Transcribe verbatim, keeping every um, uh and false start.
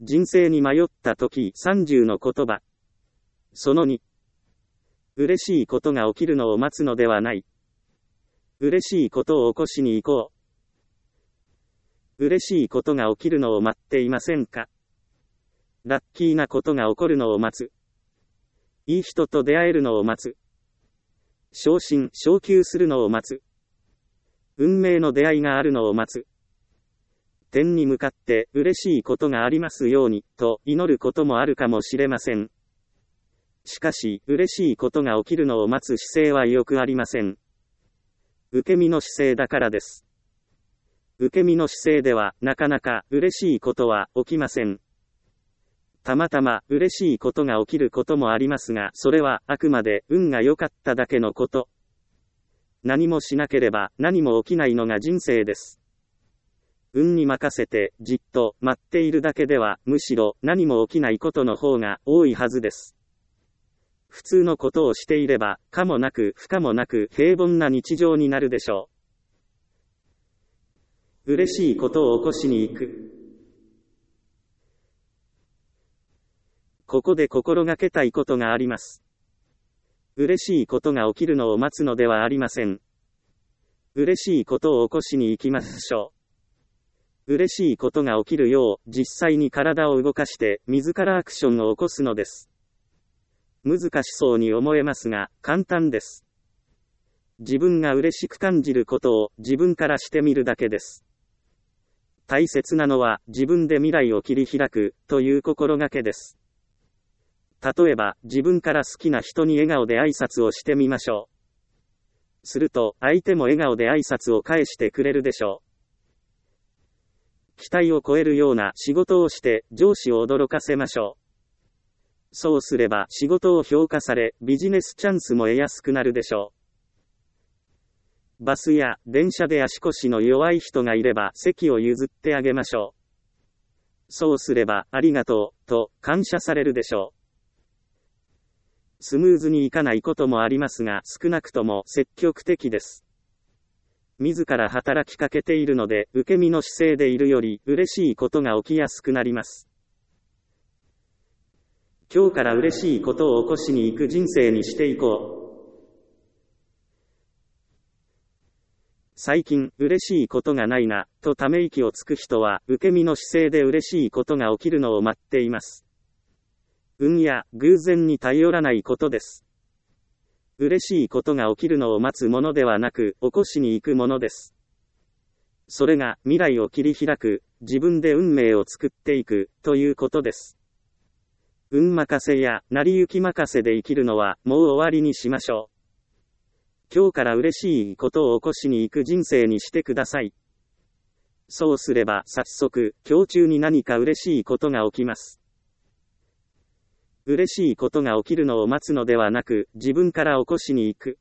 人生に迷った時さんじゅうの言葉。そのに。嬉しいことが起きるのを待つのではない。嬉しいことを起こしに行こう。嬉しいことが起きるのを待っていませんか？ラッキーなことが起こるのを待つ。いい人と出会えるのを待つ。昇進、昇級するのを待つ。運命の出会いがあるのを待つ。天に向かって嬉しいことがありますように、と祈ることもあるかもしれません。しかし、嬉しいことが起きるのを待つ姿勢はよくありません。受け身の姿勢だからです。受け身の姿勢では、なかなか嬉しいことは起きません。たまたま嬉しいことが起きることもありますが、それはあくまで運が良かっただけのこと。何もしなければ何も起きないのが人生です。運に任せてじっと待っているだけでは、むしろ何も起きないことの方が多いはずです。普通のことをしていれば、可もなく不可もなく平凡な日常になるでしょう。嬉しいことを起こしに行く。ここで心がけたいことがあります。嬉しいことが起きるのを待つのではありません。嬉しいことを起こしに行きましょう。嬉しいことが起きるよう、実際に体を動かして、自らアクションを起こすのです。難しそうに思えますが、簡単です。自分が嬉しく感じることを自分からしてみるだけです。大切なのは、自分で未来を切り開く、という心がけです。例えば、自分から好きな人に笑顔で挨拶をしてみましょう。すると、相手も笑顔で挨拶を返してくれるでしょう。期待を超えるような仕事をして上司を驚かせましょう。そうすれば仕事を評価されビジネスチャンスも得やすくなるでしょう。バスや電車で足腰の弱い人がいれば席を譲ってあげましょう。そうすればありがとうと感謝されるでしょう。スムーズにいかないこともありますが少なくとも積極的です。自ら働きかけているので、受け身の姿勢でいるより、嬉しいことが起きやすくなります。今日から嬉しいことを起こしに行く人生にしていこう。最近、嬉しいことがないな、とため息をつく人は、受け身の姿勢で嬉しいことが起きるのを待っています。運や偶然に頼らないことです。嬉しいことが起きるのを待つものではなく、起こしに行くものです。それが未来を切り開く、自分で運命を作っていく、ということです。運任せや成り行き任せで生きるのはもう終わりにしましょう。今日から嬉しいことを起こしに行く人生にしてください。そうすれば早速、今日中に何か嬉しいことが起きます。嬉しいことが起きるのを待つのではなく、自分から起こしに行く。